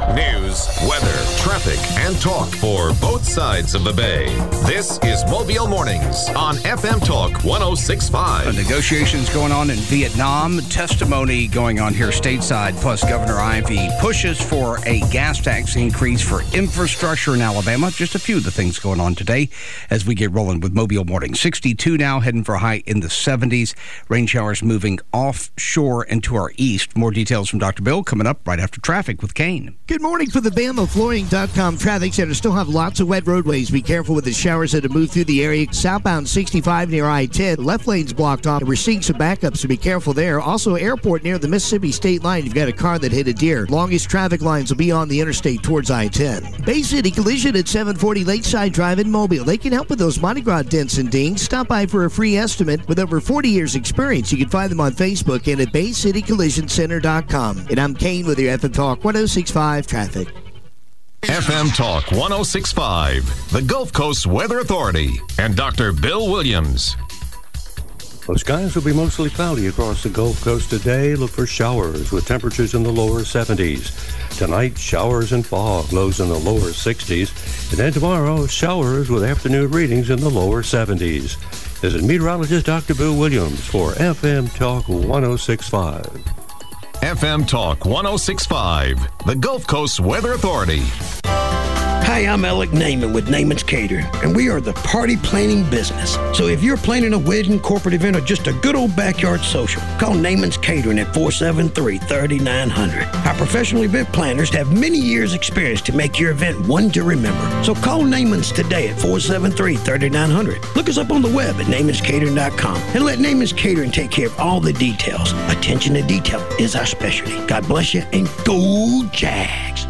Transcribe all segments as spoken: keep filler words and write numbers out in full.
News, weather, traffic, and talk for both sides of the bay. This is Mobile Mornings on F M Talk one oh six point five. Negotiations going on in Vietnam. Testimony going on here stateside. Plus, Governor Ivey pushes for a gas tax increase for infrastructure in Alabama. Just a few of the things going on today as we get rolling with Mobile Mornings. sixty-two now, heading for a high in the seventies. Rain showers moving offshore and to our east. More details from Doctor Bill coming up right after traffic with Kane. Good morning for the Bama Flooring dot com traffic center. Still have lots of wet roadways. Be careful with the showers that have moved through the area. Southbound sixty-five near I ten. Left lane's blocked off. And we're seeing some backups, so be careful there. Also, airport near the Mississippi State line. You've got a car that hit a deer. Longest traffic lines will be on the interstate towards I ten. Bay City Collision at seven forty Lakeside Drive in Mobile. They can help with those Mardi Gras dents and dings. Stop by for a free estimate. With over forty years experience, you can find them on Facebook and at bay city collision center dot com. And I'm Kane with your F M Talk one oh six point five traffic. F M Talk one oh six point five, the Gulf Coast Weather Authority, and Doctor Bill Williams. Well, skies will be mostly cloudy across the Gulf Coast today. Look for showers with temperatures in the lower seventies. Tonight, showers and fog, lows in the lower sixties. And then tomorrow, showers with afternoon readings in the lower seventies. This is meteorologist Doctor Bill Williams for F M Talk one oh six point five. F M Talk one oh six point five, the Gulf Coast Weather Authority. Hi, I'm Alec Naiman with Naiman's Catering, and we are the party planning business. So if you're planning a wedding, corporate event, or just a good old backyard social, call Naiman's Catering at four seven three, three nine zero zero. Our professional event planners have many years' experience to make your event one to remember. So call Naiman's today at four seven three, three nine zero zero. Look us up on the web at naimans catering dot com and let Naiman's Catering take care of all the details. Attention to detail is our specialty. God bless you, and go Jags!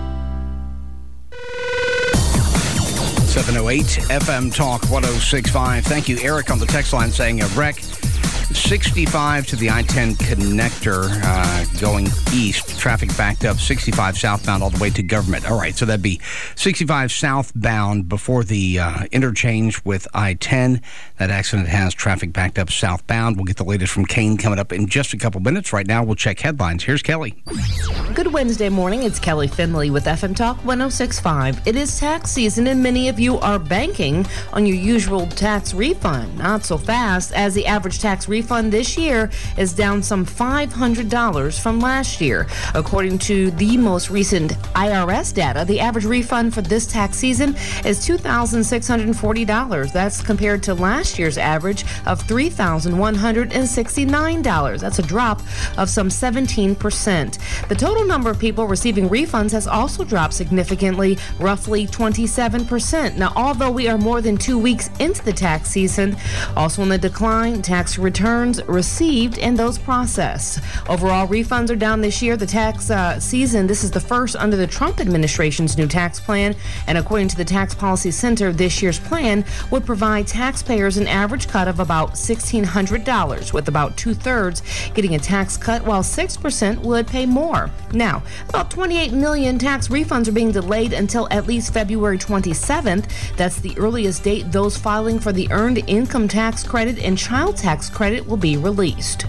seven oh eight F M Talk one oh six point five. Thank you, Eric, on the text line saying a wreck sixty-five to the I ten connector uh, going east. Traffic backed up sixty-five southbound all the way to Government. All right, so that'd be sixty-five southbound before the uh, interchange with I ten. That accident has traffic backed up southbound. We'll get the latest from Kane coming up in just a couple minutes. Right now, we'll check headlines. Here's Kelly. Good Wednesday morning. It's Kelly Finley with F M Talk one oh six point five. It is tax season, and many of you are banking on your usual tax refund. Not so fast, as the average tax refund refund this year is down some five hundred dollars from last year. According to the most recent I R S data, the average refund for this tax season is two thousand six hundred forty dollars. That's compared to last year's average of three thousand one hundred sixty-nine dollars. That's a drop of some seventeen percent. The total number of people receiving refunds has also dropped significantly, roughly twenty-seven percent. Now, although we are more than two weeks into the tax season, also in the decline, tax returns received and those processed. Overall, refunds are down this year. The tax uh, season, this is the first under the Trump administration's new tax plan, and according to the Tax Policy Center, this year's plan would provide taxpayers an average cut of about sixteen hundred dollars, with about two-thirds getting a tax cut, while six percent would pay more. Now, about twenty-eight million tax refunds are being delayed until at least February twenty-seventh. That's the earliest date those filing for the Earned Income Tax Credit and Child Tax Credit will be released.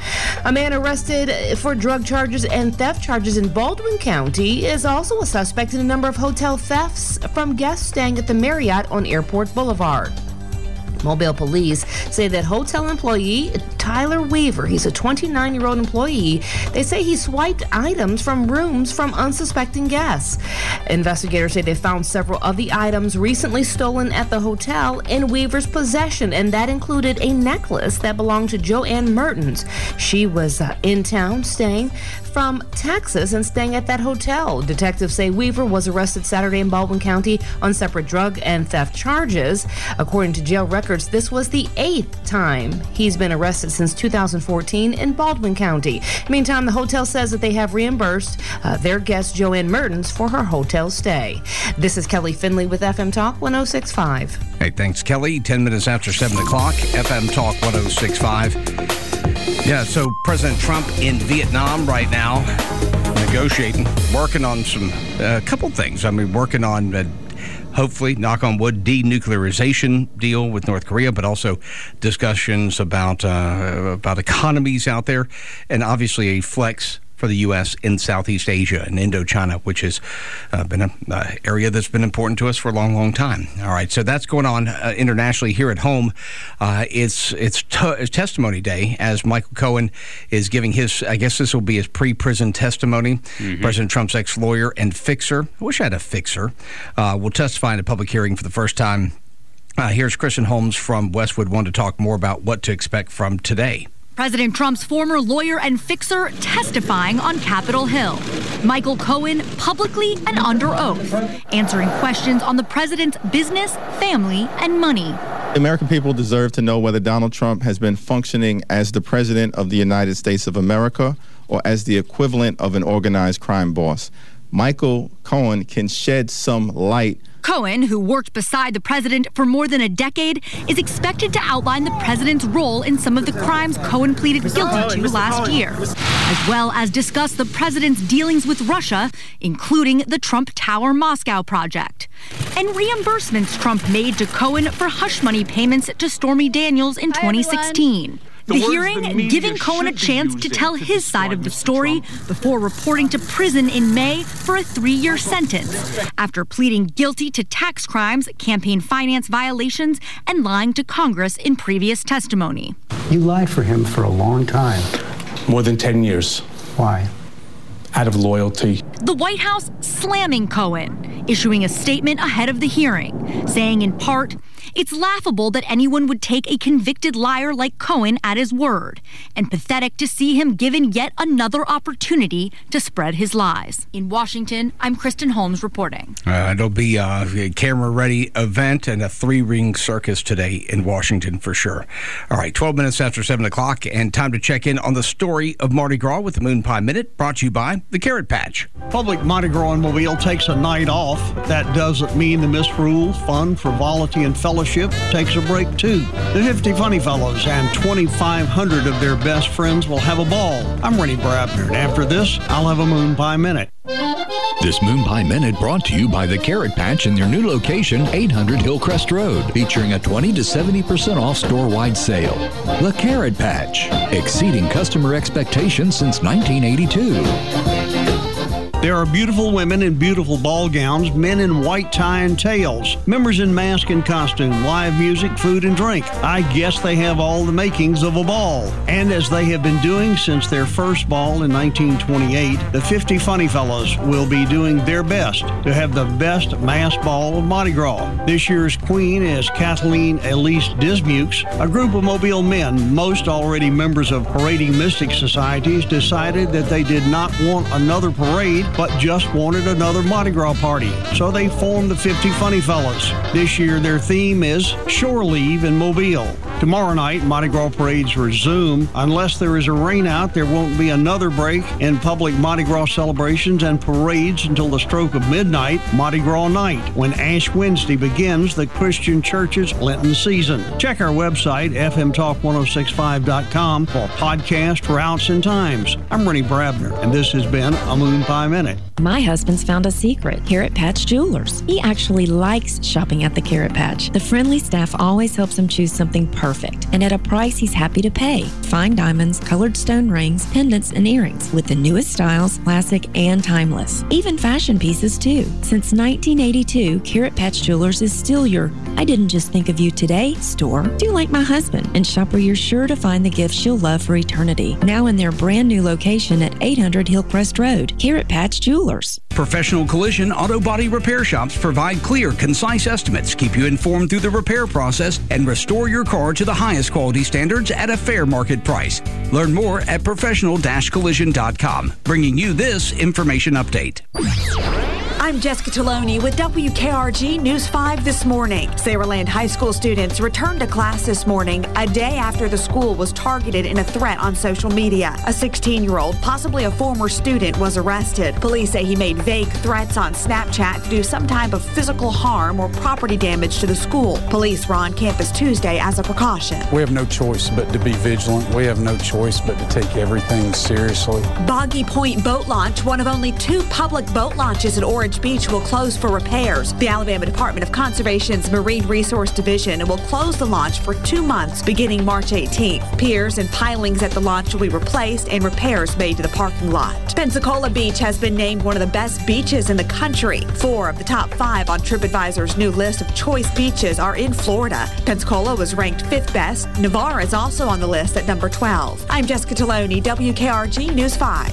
A man arrested for drug charges and theft charges in Baldwin County is also a suspect in a number of hotel thefts from guests staying at the Marriott on Airport Boulevard. Mobile police say that hotel employee Tyler Weaver, he's a twenty-nine-year-old employee, they say he swiped items from rooms from unsuspecting guests. Investigators say they found several of the items recently stolen at the hotel in Weaver's possession, and that included a necklace that belonged to Joanne Mertens. She was uh, in town staying from Texas and staying at that hotel. Detectives say Weaver was arrested Saturday in Baldwin County on separate drug and theft charges. According to jail records, this was the eighth time he's been arrested since two thousand fourteen in Baldwin County. Meantime, the hotel says that they have reimbursed uh, their guest Joanne Mertens for her hotel stay. This is Kelly Finley with F M Talk one oh six point five. Hey, thanks, Kelly. Ten minutes after seven o'clock, F M Talk one oh six point five. Yeah, so President Trump in Vietnam right now, negotiating, working on some, a uh, couple things. I mean, working on, uh, hopefully, knock on wood, denuclearization deal with North Korea, but also discussions about, uh, about economies out there, and obviously a flex for the U S in Southeast Asia and Indochina, which has uh, been an uh, area that's been important to us for a long, long time. All right, so that's going on uh, internationally. Here at home, uh, it's it's, t- it's testimony day as Michael Cohen is giving his, I guess this will be his pre-prison testimony. Mm-hmm. President Trump's ex-lawyer and fixer, I wish I had a fixer, uh, will testify in a public hearing for the first time. Uh, here's Kristen Holmes from Westwood One to talk more about what to expect from today. President Trump's former lawyer and fixer testifying on Capitol Hill. Michael Cohen publicly and under oath, answering questions on the president's business, family, and money. The American people deserve to know whether Donald Trump has been functioning as the president of the United States of America or as the equivalent of an organized crime boss. Michael Cohen can shed some light. Cohen, who worked beside the president for more than a decade, is expected to outline the president's role in some of the crimes Cohen pleaded guilty to last year, as well as discuss the president's dealings with Russia, including the Trump Tower Moscow project, and reimbursements Trump made to Cohen for hush money payments to Stormy Daniels in twenty sixteen. The, the hearing the giving Cohen a chance to tell his side of the story before reporting to prison in May for a three-year sentence after pleading guilty to tax crimes, campaign finance violations, and lying to Congress in previous testimony. You lied for him for a long time. More than ten years. Why? Out of loyalty. The White House slamming Cohen, issuing a statement ahead of the hearing, saying in part, it's laughable that anyone would take a convicted liar like Cohen at his word, and pathetic to see him given yet another opportunity to spread his lies. In Washington, I'm Kristen Holmes reporting. Uh, it'll be a camera-ready event and a three-ring circus today in Washington for sure. All right, twelve minutes after seven o'clock, and time to check in on the story of Mardi Gras with the Moon Pie Minute, brought to you by the Carrot Patch. Public Mardi Gras in Mobile takes a night off. That doesn't mean the misrule, fun, frivolity, and fellowship takes a break too. The fifty Funny Fellows and twenty-five hundred of their best friends will have a ball. I'm Rennie Brabner, and after this, I'll have a Moon Pie Minute. This Moon Pie Minute brought to you by the Carrot Patch in their new location, eight hundred Hillcrest Road, featuring a twenty to seventy percent off store-wide sale. The Carrot Patch, exceeding customer expectations since nineteen eighty-two. There are beautiful women in beautiful ball gowns, men in white tie and tails, members in mask and costume, live music, food, and drink. I guess they have all the makings of a ball. And as they have been doing since their first ball in nineteen twenty-eight, the fifty Funny Fellows will be doing their best to have the best mass ball of Mardi Gras. This year's queen is Kathleen Elise Dismukes. A group of Mobile men, most already members of parading mystic societies, decided that they did not want another parade, but just wanted another Mardi Gras party. So they formed the fifty Funny Fellows. This year, their theme is Shore Leave in Mobile. Tomorrow night, Mardi Gras parades resume. Unless there is a rainout, there won't be another break in public Mardi Gras celebrations and parades until the stroke of midnight, Mardi Gras night, when Ash Wednesday begins the Christian Church's Lenten season. Check our website, f m talk ten sixty-five dot com, for podcast routes and times. I'm Rennie Brabner, and this has been a Moon Pie Minute. My husband's found a secret, Carrot Patch Jewelers. He actually likes shopping at the Carrot Patch. The friendly staff always helps him choose something perfect and at a price he's happy to pay. Fine diamonds, colored stone rings, pendants, and earrings with the newest styles, classic and timeless. Even fashion pieces too. Since nineteen eighty-two, Carrot Patch Jewelers is still your I didn't just think of you today store. Do like my husband and shop where you're sure to find the gifts you'll love for eternity. Now in their brand new location at eight hundred Hillcrest Road, Carrot Patch Jewelers. Professional collision auto body repair shops provide clear, concise estimates, keep you informed through the repair process, and restore your car to the highest quality standards at a fair market price. Learn more at professional dash collision dot com. Bringing you this information update. I'm Jessica Taloni with W K R G News five this morning. Saraland High School students returned to class this morning a day after the school was targeted in a threat on social media. A sixteen-year-old, possibly a former student, was arrested. Police say he made vague threats on Snapchat to do some type of physical harm or property damage to the school. Police were on campus Tuesday as a precaution. We have no choice but to be vigilant. We have no choice but to take everything seriously. Boggy Point Boat Launch, one of only two public boat launches in Orange Dulles Beach will close for repairs. The Alabama Department of Conservation's Marine Resource Division will close the launch for two months beginning March eighteenth. Piers and pilings at the launch will be replaced and repairs made to the parking lot. Pensacola Beach has been named one of the best beaches in the country. Four of the top five on TripAdvisor's new list of choice beaches are in Florida. Pensacola was ranked fifth best. Navarre is also on the list at number twelve. I'm Jessica Taloni, W K R G News five.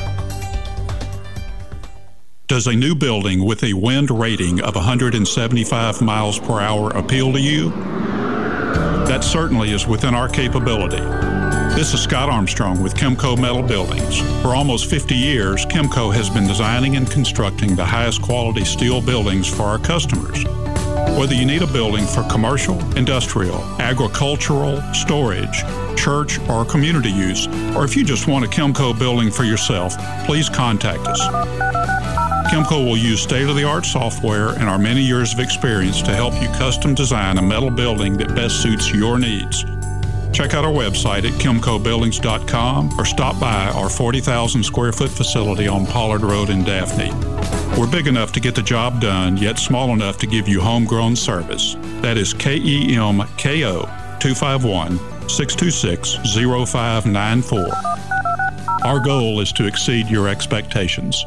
Does a new building with a wind rating of one hundred seventy-five miles per hour appeal to you? That certainly is within our capability. This is Scott Armstrong with Chemco Metal Buildings. For almost fifty years, Chemco has been designing and constructing the highest quality steel buildings for our customers. Whether you need a building for commercial, industrial, agricultural, storage, church, or community use, or if you just want a Chemco building for yourself, please contact us. Chemco will use state-of-the-art software and our many years of experience to help you custom design a metal building that best suits your needs. Check out our website at chemco buildings dot com or stop by our forty thousand square foot facility on Pollard Road in Daphne. We're big enough to get the job done, yet small enough to give you homegrown service. That is K E M K O two five one, six two six, zero five nine four. Our goal is to exceed your expectations.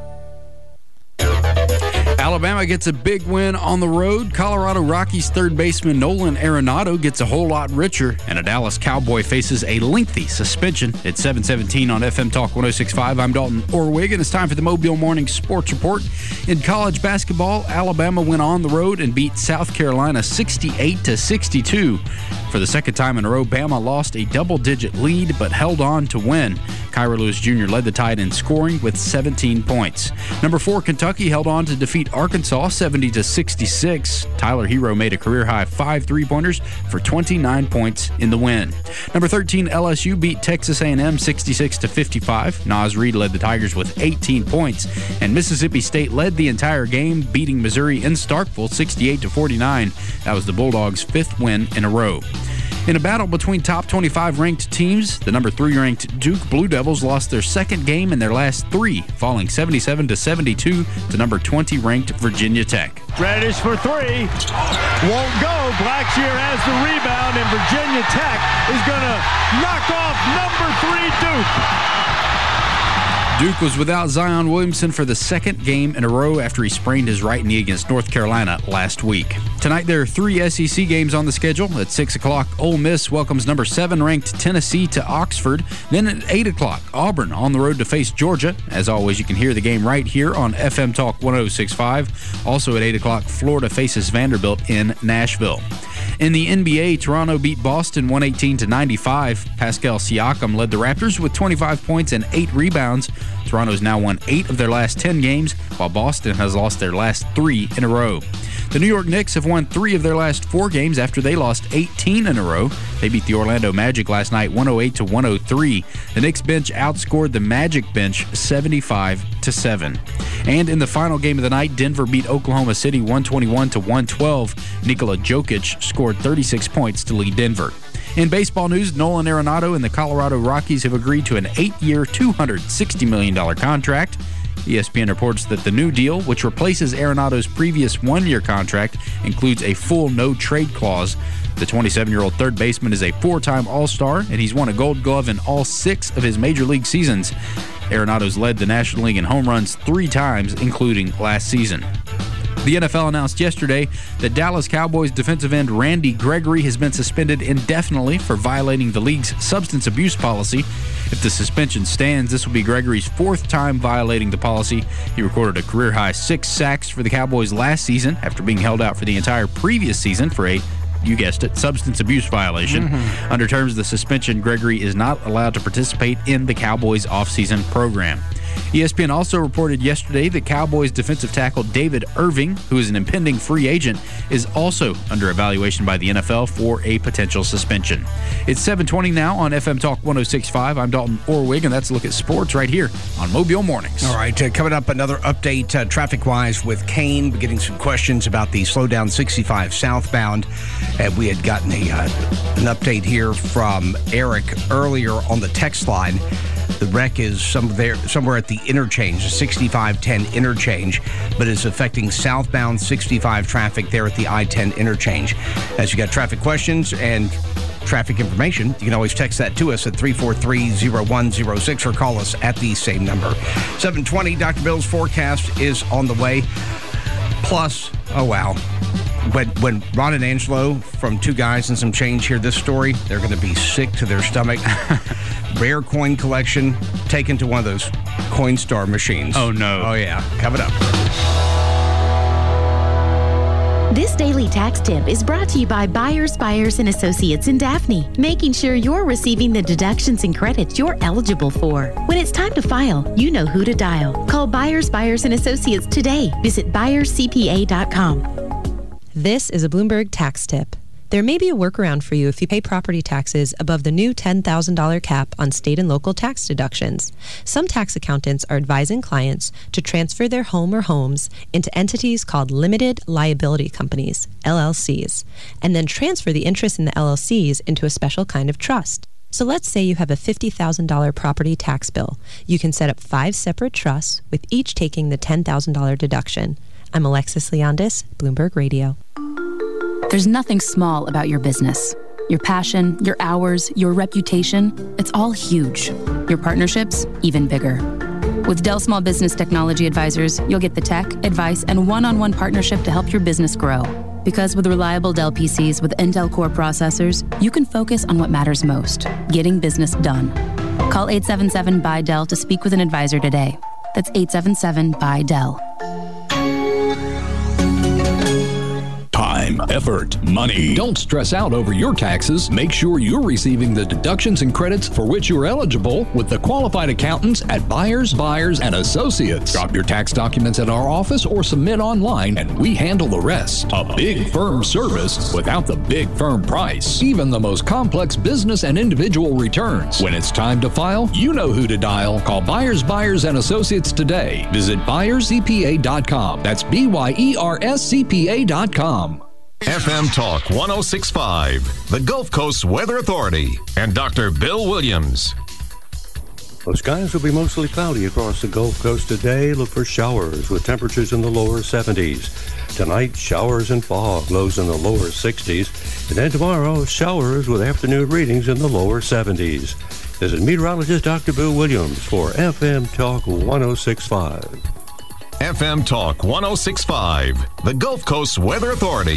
Alabama gets a big win on the road. Colorado Rockies third baseman Nolan Arenado gets a whole lot richer, and a Dallas Cowboy faces a lengthy suspension. It's seven seventeen on F M Talk one oh six point five. I'm Dalton Orwig, and it's time for the Mobile Morning Sports Report. In college basketball, Alabama went on the road and beat South Carolina sixty-eight to sixty-two. For the second time in a row, Bama lost a double-digit lead but held on to win. Kyra Lewis Junior led the Tide in scoring with seventeen points. Number four, Kentucky held on to defeat Arkansas seventy to sixty-six. Tyler Hero made a career-high five three-pointers for twenty-nine points in the win. Number thirteen, L S U beat Texas A and M sixty-six to fifty-five. Naz Reid led the Tigers with eighteen points, and Mississippi State led the entire game, beating Missouri in Starkville sixty-eight to forty-nine. That was the Bulldogs' fifth win in a row. In a battle between top twenty-five ranked teams, the number three ranked Duke Blue Devils lost their second game in their last three, falling seventy-seven to seventy-two to number twenty ranked Virginia Tech. Reddish for three. Won't go. Blackshear has the rebound, and Virginia Tech is going to knock off number three Duke. Duke was without Zion Williamson for the second game in a row after he sprained his right knee against North Carolina last week. Tonight, there are three S E C games on the schedule. At six o'clock, Ole Miss welcomes number seven ranked Tennessee to Oxford. Then at eight o'clock, Auburn on the road to face Georgia. As always, you can hear the game right here on F M Talk one oh six point five. Also at eight o'clock, Florida faces Vanderbilt in Nashville. In the N B A, Toronto beat Boston one eighteen to ninety-five. Pascal Siakam led the Raptors with twenty-five points and eight rebounds. Toronto's now won eight of their last ten games, while Boston has lost their last three in a row. The New York Knicks have won three of their last four games after they lost eighteen in a row. They beat the Orlando Magic last night one oh eight to one oh three. The Knicks bench outscored the Magic bench seventy-five to seven. And in the final game of the night, Denver beat Oklahoma City one twenty-one to one twelve. Nikola Jokic scored thirty-six points to lead Denver. In baseball news, Nolan Arenado and the Colorado Rockies have agreed to an eight-year, two hundred sixty million dollars contract. E S P N reports that the new deal, which replaces Arenado's previous one-year contract, includes a full no-trade clause. The twenty-seven-year-old third baseman is a four-time All-Star, and he's won a Gold Glove in all six of his major league seasons. Arenado's led the National League in home runs three times, including last season. The N F L announced yesterday that Dallas Cowboys defensive end Randy Gregory has been suspended indefinitely for violating the league's substance abuse policy. If the suspension stands, this will be Gregory's fourth time violating the policy. He recorded a career-high six sacks for the Cowboys last season after being held out for the entire previous season for a, you guessed it, substance abuse violation. Mm-hmm. Under terms of the suspension, Gregory is not allowed to participate in the Cowboys' offseason program. E S P N also reported yesterday that Cowboys defensive tackle David Irving, who is an impending free agent, is also under evaluation by the N F L for a potential suspension. It's seven twenty now on F M Talk one oh six point five. I'm Dalton Orwig, and that's a look at sports right here on Mobile Mornings. All right, uh, coming up, another update uh, traffic-wise with Kane, getting some questions about the slowdown sixty-five southbound. And we had gotten a uh, an update here from Eric earlier on the text line. The wreck is some there, somewhere at the interchange, the sixty-five ten interchange, but it's affecting southbound sixty-five traffic there at the I ten interchange. As you got traffic questions and traffic information, you can always text that to us at three four three, zero one zero six or call us at the same number. seven twenty, Doctor Bill's forecast is on the way. Plus, oh wow, when, when Ron and Angelo from Two Guys and Some Change hear this story, they're going to be sick to their stomach. Rare coin collection taken to one of those Coinstar machines. Oh, no. Oh, yeah. Coming up. This daily tax tip is brought to you by Byers, Byers and Associates in Daphne, making sure you're receiving the deductions and credits you're eligible for. When it's time to file, you know who to dial. Call Byers, Byers and Associates today. Visit byers c p a dot com. This is a Bloomberg tax tip. There may be a workaround for you if you pay property taxes above the new ten thousand dollars cap on state and local tax deductions. Some tax accountants are advising clients to transfer their home or homes into entities called limited liability companies, L L Cs, and then transfer the interest in the L L Cs into a special kind of trust. So let's say you have a fifty thousand dollars property tax bill. You can set up five separate trusts, with each taking the ten thousand dollars deduction. I'm Alexis Leondis, Bloomberg Radio. There's nothing small about your business. Your passion, your hours, your reputation, it's all huge. Your partnerships, even bigger. With Dell Small Business Technology Advisors, you'll get the tech, advice, and one-on-one partnership to help your business grow. Because with reliable Dell P Cs with Intel Core processors, you can focus on what matters most, getting business done. Call eight seven seven, B Y, D E L to speak with an advisor today. That's eight seven seven, B Y, D E L. Time, effort, money. Don't stress out over your taxes. Make sure you're receiving the deductions and credits for which you're eligible with the qualified accountants at Byers, Byers and Associates. Drop your tax documents at our office or submit online and we handle the rest. A big firm service without the big firm price. Even the most complex business and individual returns. When it's time to file, you know who to dial. Call Byers, Byers and Associates today. Visit byers c p a dot com. That's B Y E R S C P A dot com. F M Talk one oh six point five, the Gulf Coast Weather Authority, and Doctor Bill Williams. Well, skies will be mostly cloudy across the Gulf Coast today. Look for showers with temperatures in the lower seventies. Tonight, showers and fog, lows in the lower sixties. And then tomorrow, showers with afternoon readings in the lower seventies. This is meteorologist Doctor Bill Williams for F M Talk one oh six point five. F M Talk one oh six point five, the Gulf Coast Weather Authority.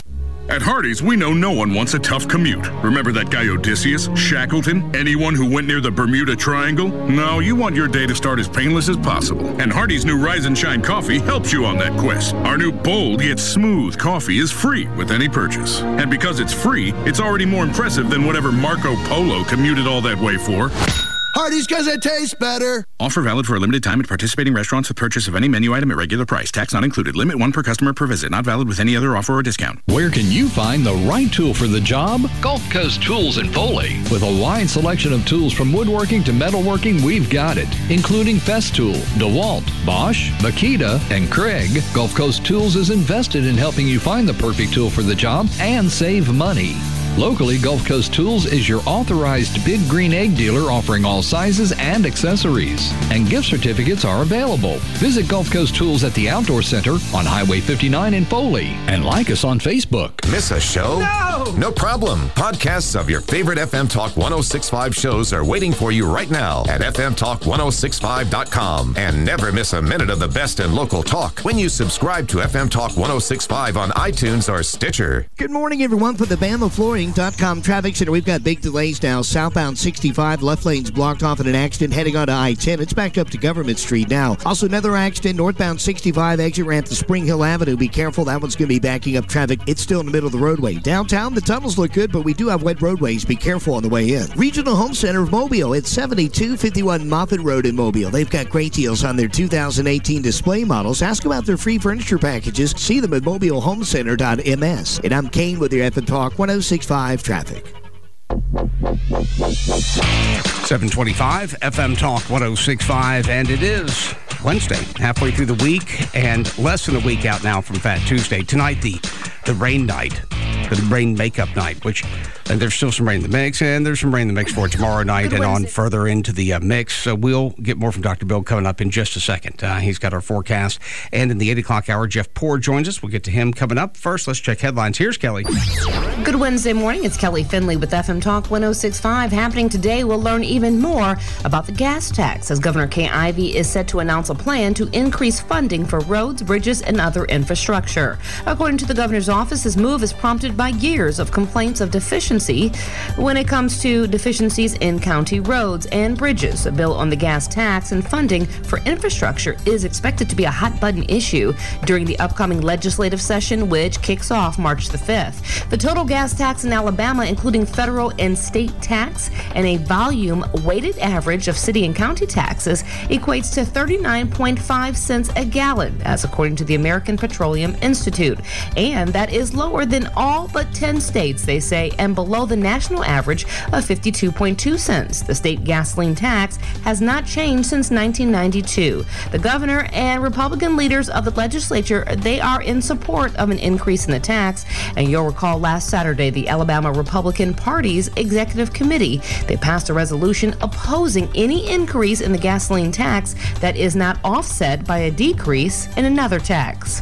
At Hardee's, we know no one wants a tough commute. Remember that guy Odysseus, Shackleton, anyone who went near the Bermuda Triangle? No, you want your day to start as painless as possible. And Hardee's new Rise and Shine coffee helps you on that quest. Our new bold yet smooth coffee is free with any purchase. And because it's free, it's already more impressive than whatever Marco Polo commuted all that way for. Hardee's because it tastes better. Offer valid for a limited time at participating restaurants with purchase of any menu item at regular price. Tax not included. Limit one per customer per visit. Not valid with any other offer or discount. Where can you find the right tool for the job? Gulf Coast Tools in Foley. With a wide selection of tools from woodworking to metalworking, we've got it. Including Festool, DeWalt, Bosch, Makita, and Craig. Gulf Coast Tools is invested in helping you find the perfect tool for the job and save money. Locally, Gulf Coast Tools is your authorized Big Green Egg dealer offering all sizes and accessories. And gift certificates are available. Visit Gulf Coast Tools at the Outdoor Center on Highway fifty-nine in Foley. And like us on Facebook. Miss a show? No! No problem. Podcasts of your favorite F M Talk one oh six point five shows are waiting for you right now at f m talk one oh six five dot com. And never miss a minute of the best in local talk when you subscribe to F M Talk one oh six point five on iTunes or Stitcher. Good morning, everyone, for the Bama Flooring dot com Traffic Center. We've got big delays now. Southbound sixty-five, left lane's blocked off in an accident heading on to I ten. It's backed up to Government Street now. Also, another accident, northbound sixty-five, exit ramp to Spring Hill Avenue. Be careful, that one's going to be backing up traffic. It's still in the middle of the roadway. Downtown, the tunnels look good, but we do have wet roadways. Be careful on the way in. Regional Home Center of Mobile at seventy-two fifty-one Moffett Road in Mobile. They've got great deals on their two thousand eighteen display models. Ask about their free furniture packages. See them at mobile home center dot m s. And I'm Kane with your F M Talk one oh six point five traffic. seven twenty-five, F M Talk one oh six point five, and it is Wednesday, halfway through the week, and less than a week out now from Fat Tuesday. Tonight, the, the rain night, the rain makeup night, which And there's still some rain in the mix, and there's some rain in the mix for tomorrow night and on further into the uh, mix. So we'll get more from Doctor Bill coming up in just a second. Uh, he's got our forecast. And in the eight o'clock hour, Jeff Poor joins us. We'll get to him coming up. First, let's check headlines. Here's Kelly. Good Wednesday morning. It's Kelly Finley with F M Talk one oh six point five. Happening today, we'll learn even more about the gas tax as Governor Kay Ivey is set to announce a plan to increase funding for roads, bridges, and other infrastructure. According to the governor's office, this move is prompted by years of complaints of deficiency when it comes to deficiencies in county roads and bridges. A bill on the gas tax and funding for infrastructure is expected to be a hot-button issue during the upcoming legislative session, which kicks off March the fifth. The total gas tax in Alabama, including federal and state tax and a volume-weighted average of city and county taxes, equates to thirty-nine point five cents a gallon, as according to the American Petroleum Institute. And that is lower than all but ten states, they say, and below the national average of fifty-two point two cents. The state gasoline tax has not changed since nineteen ninety-two. The governor and Republican leaders of the legislature, they are in support of an increase in the tax. And you'll recall last Saturday, the Alabama Republican Party's executive committee, they passed a resolution opposing any increase in the gasoline tax that is not offset by a decrease in another tax.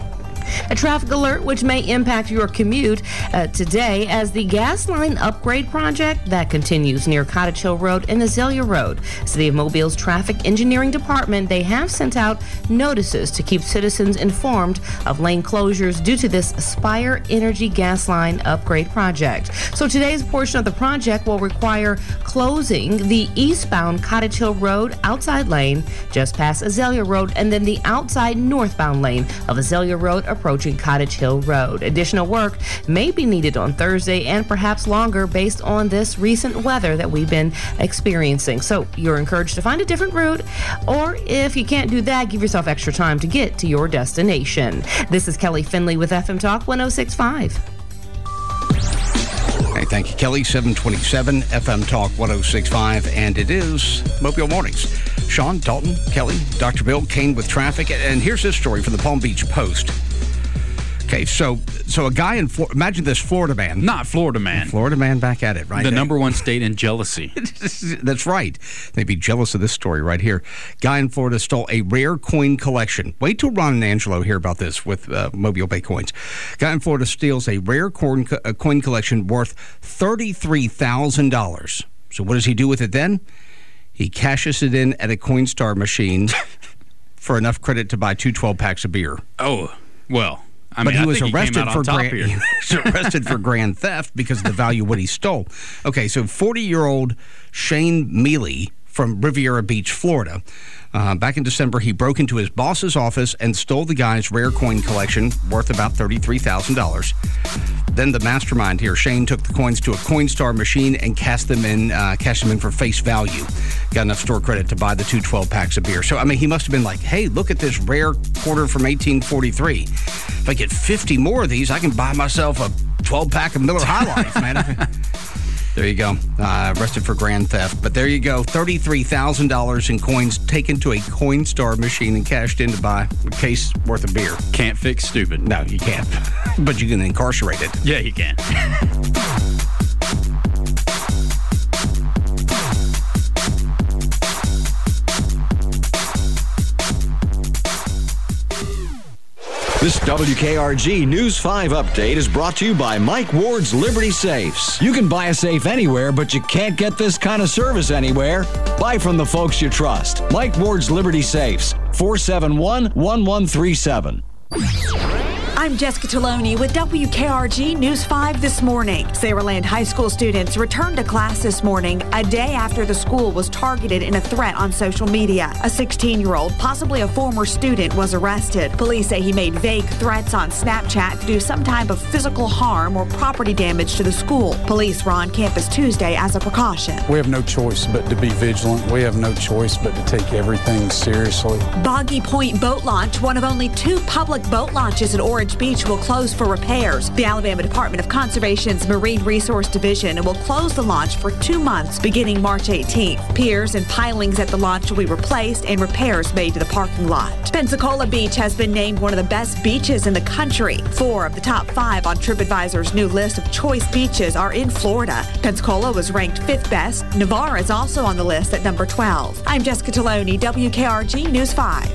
A traffic alert which may impact your commute uh, today as the gas line upgrade project that continues near Cottage Hill Road and Azalea Road. City of Mobile's traffic engineering department, they have sent out notices to keep citizens informed of lane closures due to this Aspire Energy gas line upgrade project. So today's portion of the project will require closing the eastbound Cottage Hill Road outside lane just past Azalea Road and then the outside northbound lane of Azalea Road approaching Cottage Hill Road. Additional work may be needed on Thursday and perhaps longer based on this recent weather that we've been experiencing. So you're encouraged to find a different route, or if you can't do that, give yourself extra time to get to your destination. This is Kelly Finley with F M Talk one oh six point five. Hey, thank you, Kelly. seven twenty-seven F M Talk one oh six point five, and it is Mobile Mornings. Sean, Dalton, Kelly, Doctor Bill, Kane with traffic, and here's this story from the Palm Beach Post. Okay, so so a guy in Florida, imagine this Florida man. Not Florida man. Florida man back at it, right? The number one state in jealousy. That's right. They'd be jealous of this story right here. Guy in Florida stole a rare coin collection. Wait till Ron and Angelo hear about this with uh, Mobile Bay coins. Guy in Florida steals a rare coin, uh, coin collection worth thirty-three thousand dollars. So what does he do with it then? He cashes it in at a Coinstar machine for enough credit to buy two twelve packs of beer. Oh, well... I but mean, he was arrested he for grand, he was arrested for grand theft because of the value of what he stole. Okay, so forty-year-old Shane Mealy from Riviera Beach, Florida. Uh, back in December, he broke into his boss's office and stole the guy's rare coin collection worth about thirty-three thousand dollars. Then the mastermind here, Shane, took the coins to a Coinstar machine and cast them in, uh, cashed them in for face value. Got enough store credit to buy the two twelve packs of beer. So, I mean, he must have been like, hey, look at this rare quarter from eighteen forty-three. If I get fifty more of these, I can buy myself a twelve pack of Miller High Life, man. There you go. Uh, arrested for grand theft. But there you go. thirty-three thousand dollars in coins taken to a Coinstar machine and cashed in to buy a case worth of beer. Can't fix stupid. No, you can't. But you can incarcerate it. Yeah, you can. This W K R G News five update is brought to you by Mike Ward's Liberty Safes. You can buy a safe anywhere, but you can't get this kind of service anywhere. Buy from the folks you trust. Mike Ward's Liberty Safes, four seven one, one one three seven. I'm Jessica Taloni with W K R G News five this morning. Saraland High School students returned to class this morning, a day after the school was targeted in a threat on social media. A sixteen-year-old, possibly a former student, was arrested. Police say he made vague threats on Snapchat to do some type of physical harm or property damage to the school. Police were on campus Tuesday as a precaution. We have no choice but to be vigilant. We have no choice but to take everything seriously. Boggy Point Boat Launch, one of only two public boat launches at Origin Ridge Beach will close for repairs. The Alabama Department of Conservation's Marine Resource Division will close the launch for two months beginning March eighteenth. Piers and pilings at the launch will be replaced and repairs made to the parking lot. Pensacola Beach has been named one of the best beaches in the country. Four of the top five on TripAdvisor's new list of choice beaches are in Florida. Pensacola was ranked fifth best. Navarre is also on the list at number twelve. I'm Jessica Taloni, W K R G News five.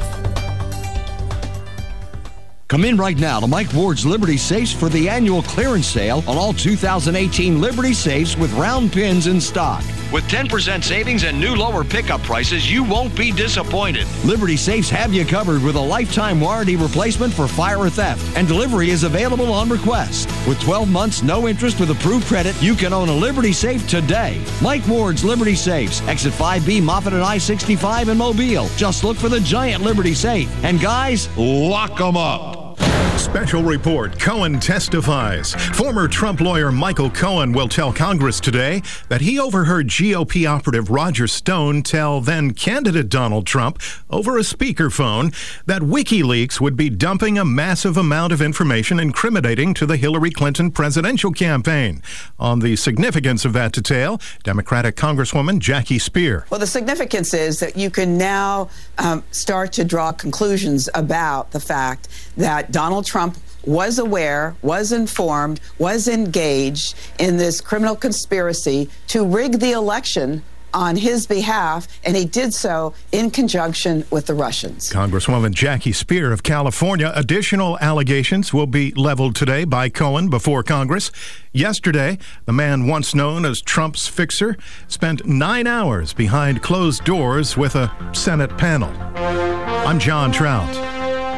Come in right now to Mike Ward's Liberty Safes for the annual clearance sale on all two thousand eighteen Liberty Safes with round pins in stock. With ten percent savings and new lower pickup prices, you won't be disappointed. Liberty Safes have you covered with a lifetime warranty replacement for fire or theft, and delivery is available on request. With twelve months, no interest with approved credit, you can own a Liberty Safe today. Mike Ward's Liberty Safes, exit five B, Moffett and I sixty-five in Mobile. Just look for the giant Liberty Safe. And guys, lock them up. Special report. Cohen testifies. Former Trump lawyer Michael Cohen will tell Congress today that he overheard G O P operative Roger Stone tell then-candidate Donald Trump over a speakerphone that WikiLeaks would be dumping a massive amount of information incriminating to the Hillary Clinton presidential campaign. On the significance of that detail, Democratic Congresswoman Jackie Speer. Well, the significance is that you can now um, start to draw conclusions about the fact that Donald Trump was aware, was informed, was engaged in this criminal conspiracy to rig the election on his behalf, and he did so in conjunction with the Russians. Congresswoman Jackie Speer of California. Additional allegations will be leveled today by Cohen before Congress. Yesterday, the man once known as Trump's fixer spent nine hours behind closed doors with a Senate panel. I'm John Trout.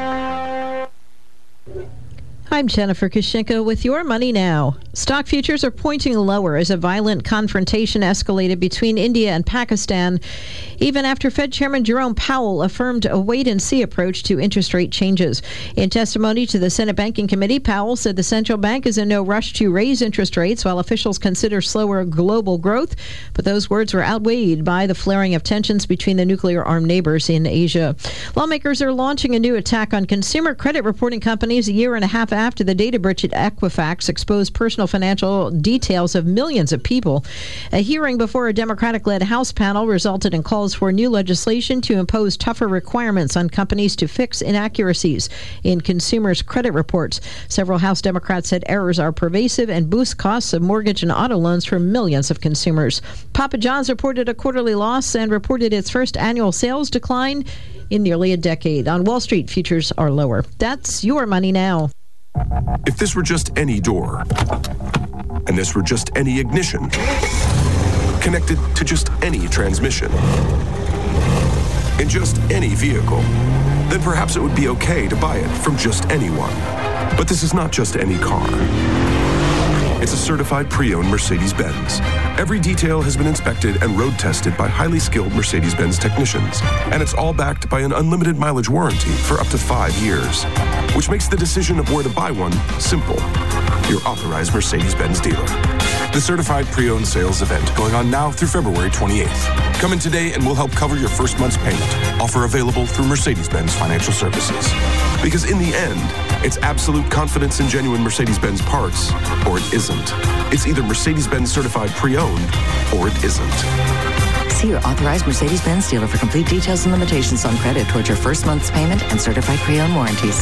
I'm Jennifer Kushinka with Your Money Now. Stock futures are pointing lower as a violent confrontation escalated between India and Pakistan, even after Fed Chairman Jerome Powell affirmed a wait-and-see approach to interest rate changes. In testimony to the Senate Banking Committee, Powell said the central bank is in no rush to raise interest rates while officials consider slower global growth, but those words were outweighed by the flaring of tensions between the nuclear-armed neighbors in Asia. Lawmakers are launching a new attack on consumer credit reporting companies a year and a half after the data breach at Equifax exposed personal financial details of millions of people. A hearing before a Democratic-led House panel resulted in calls for new legislation to impose tougher requirements on companies to fix inaccuracies in consumers' credit reports. Several House Democrats said errors are pervasive and boost costs of mortgage and auto loans for millions of consumers. Papa John's reported a quarterly loss and reported its first annual sales decline in nearly a decade. On Wall Street, futures are lower. That's Your Money Now. If this were just any door, and this were just any ignition, connected to just any transmission, in just any vehicle, then perhaps it would be okay to buy it from just anyone. But this is not just any car. It's a certified pre-owned Mercedes-Benz. Every detail has been inspected and road tested by highly skilled Mercedes-Benz technicians. And it's all backed by an unlimited mileage warranty for up to five years. Which makes the decision of where to buy one simple. Your authorized Mercedes-Benz dealer. The certified pre-owned sales event going on now through February twenty-eighth. Come in today and we'll help cover your first month's payment. Offer available through Mercedes-Benz Financial Services. Because in the end, it's absolute confidence in genuine Mercedes-Benz parts, or it isn't. It's either Mercedes-Benz certified pre-owned, or it isn't. See your authorized Mercedes-Benz dealer for complete details and limitations on credit towards your first month's payment and certified pre-owned warranties.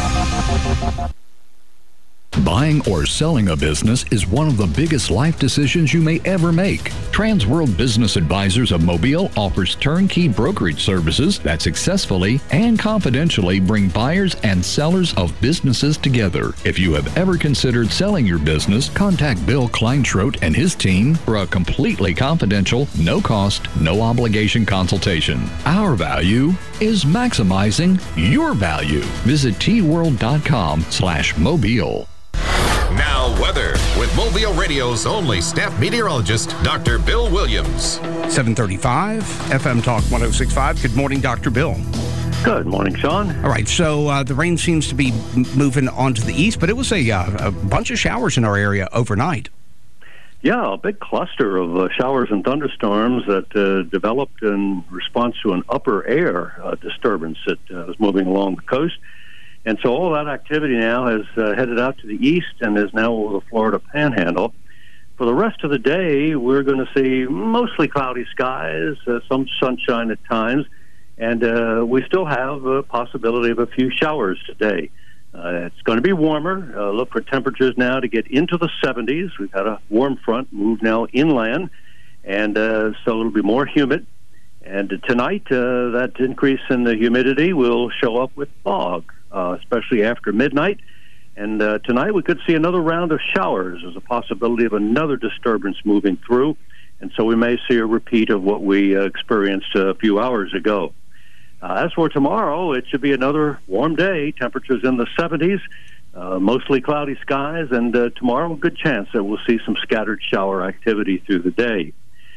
Buying or selling a business is one of the biggest life decisions you may ever make. Transworld Business Advisors of Mobile offers turnkey brokerage services that successfully and confidentially bring buyers and sellers of businesses together. If you have ever considered selling your business, contact Bill Kleinschrodt and his team for a completely confidential, no-cost, no-obligation consultation. Our value is maximizing your value. Visit t world dot com slash mobile. Now weather with Mobile Radio's only staff meteorologist, Doctor Bill Williams. seven thirty-five, F M Talk one oh six point five. Good morning, Doctor Bill. Good morning, Sean. All right, so uh, the rain seems to be moving on to the east, but it was a, uh, a bunch of showers in our area overnight. Yeah, a big cluster of uh, showers and thunderstorms that uh, developed in response to an upper air uh, disturbance that uh, was moving along the coast. And so all that activity now has uh, headed out to the east and is now over the Florida Panhandle. For the rest of the day, we're going to see mostly cloudy skies, uh, some sunshine at times, and uh, we still have a possibility of a few showers today. Uh, it's going to be warmer. Uh, look for temperatures now to get into the seventies. We've had a warm front move now inland, and uh, so it'll be more humid. And uh, tonight, uh, that increase in the humidity will show up with fog, uh, especially after midnight. And uh, tonight we could see another round of showers. There's a possibility of another disturbance moving through, and so we may see a repeat of what we uh, experienced a few hours ago. Uh, as for tomorrow, it should be another warm day. Temperatures in the seventies, uh, mostly cloudy skies, and uh, tomorrow a good chance that we'll see some scattered shower activity through the day.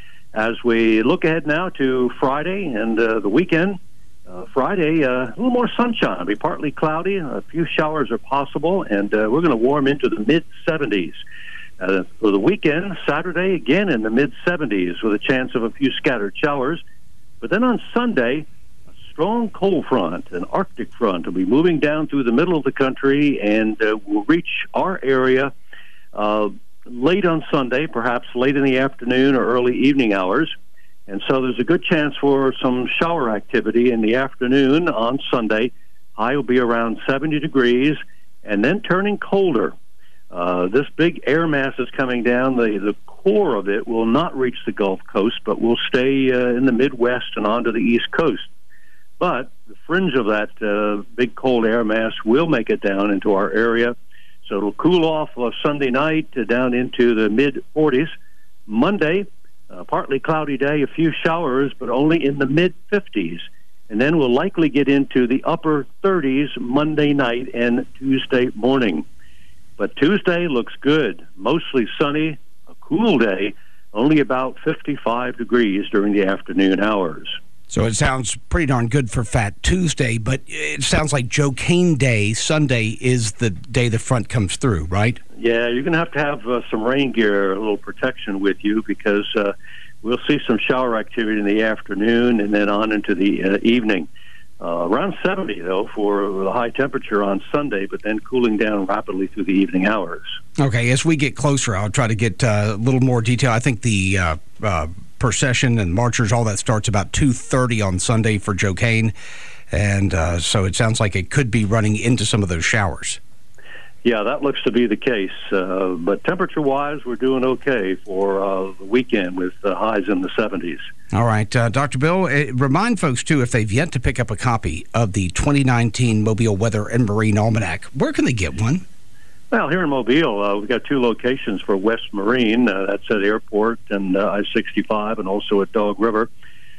As we look ahead now to Friday and uh, the weekend, Uh, Friday, uh, a little more sunshine. It'll be partly cloudy. A few showers are possible, and uh, we're going to warm into the mid seventies. Uh, for the weekend, Saturday, again in the mid seventies with a chance of a few scattered showers. But then on Sunday, a strong cold front, an Arctic front, will be moving down through the middle of the country and uh, will reach our area uh, late on Sunday, perhaps late in the afternoon or early evening hours. And so there's a good chance for some shower activity in the afternoon on Sunday. High will be around seventy degrees and then turning colder. Uh, this big air mass is coming down. The, the core of it will not reach the Gulf Coast, but will stay uh, in the Midwest and onto the East Coast. But the fringe of that uh, big cold air mass will make it down into our area. So it'll cool off uh, Sunday night uh, down into the mid forties. Monday, Uh, partly cloudy day, a few showers, but only in the mid fifties. And then we'll likely get into the upper thirties Monday night and Tuesday morning. But Tuesday looks good. Mostly sunny, a cool day, only about fifty-five degrees during the afternoon hours. So it sounds pretty darn good for Fat Tuesday, but it sounds like Joe Cain Day, Sunday, is the day the front comes through, right? Yeah, you're going to have to have uh, some rain gear, a little protection with you, because uh, we'll see some shower activity in the afternoon and then on into the uh, evening. Uh, around seventy, though, for the high temperature on Sunday, but then cooling down rapidly through the evening hours. Okay, as we get closer, I'll try to get uh, a little more detail. I think the uh, uh, procession and marchers, all that starts about two thirty on Sunday for Joe Cain, and uh, so it sounds like it could be running into some of those showers. Yeah, that looks to be the case. Uh, but temperature-wise, we're doing okay for uh, the weekend with uh, highs in the seventies. All right. Uh, Doctor Bill, uh, remind folks, too, if they've yet to pick up a copy of the twenty nineteen Mobile Weather and Marine Almanac, where can they get one? Well, here in Mobile, uh, we've got two locations for West Marine. Uh, that's at Airport and uh, I sixty-five, and also at Dog River.